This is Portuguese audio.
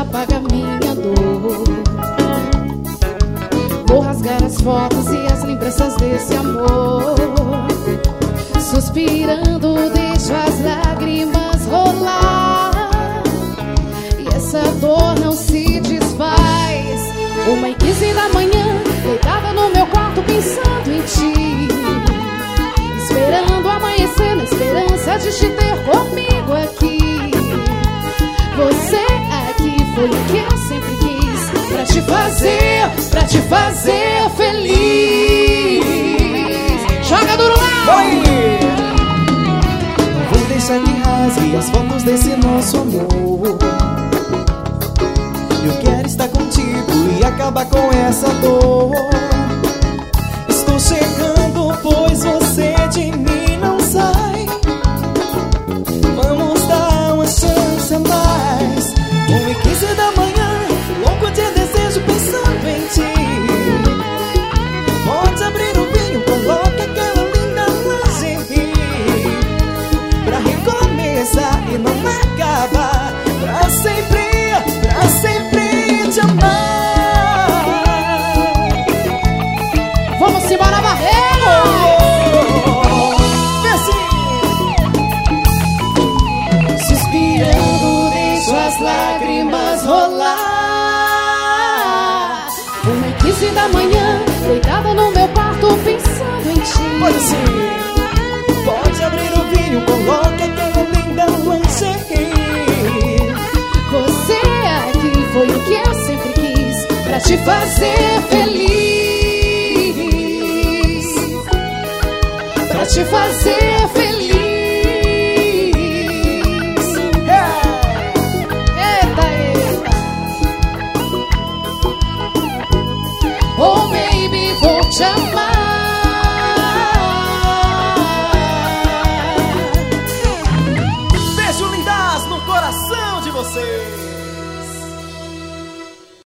apaga minha dor. Vou rasgar as fotos e as lembranças desse amor. Suspirando, deixo as lágrimas rolar. E essa dor não se desfaz. 1h15 da manhã, deitada no meu quarto pensando em ti, esperando amanhecer na esperança de te ter comigo aqui. Você aqui foi o que eu sempre quis, pra te fazer feliz. Joga duro lá! Oi! Não vou deixar que rasgue as fotos desse nosso amor. Eu quero estar contigo e acabar com essa dor. Estou chegando, pois você de mim não sai. Vamos dar uma chance a mais. 1h15 da manhã, louco de desejo pensando em ti. Pode abrir o vinho, coloque aquela linda lingerie pra recomeçar e não acabar. Pra sempre te amar. Vamos embora, Barreira! Suspirando, deixo as lágrimas rolar. 1h15 da manhã, deitada no meu quarto pensando em ti. Pode sim. Pode abrir o vinho, coloque aquela linda lingerie. Você aqui foi o que eu sempre quis, pra te fazer feliz, pra te fazer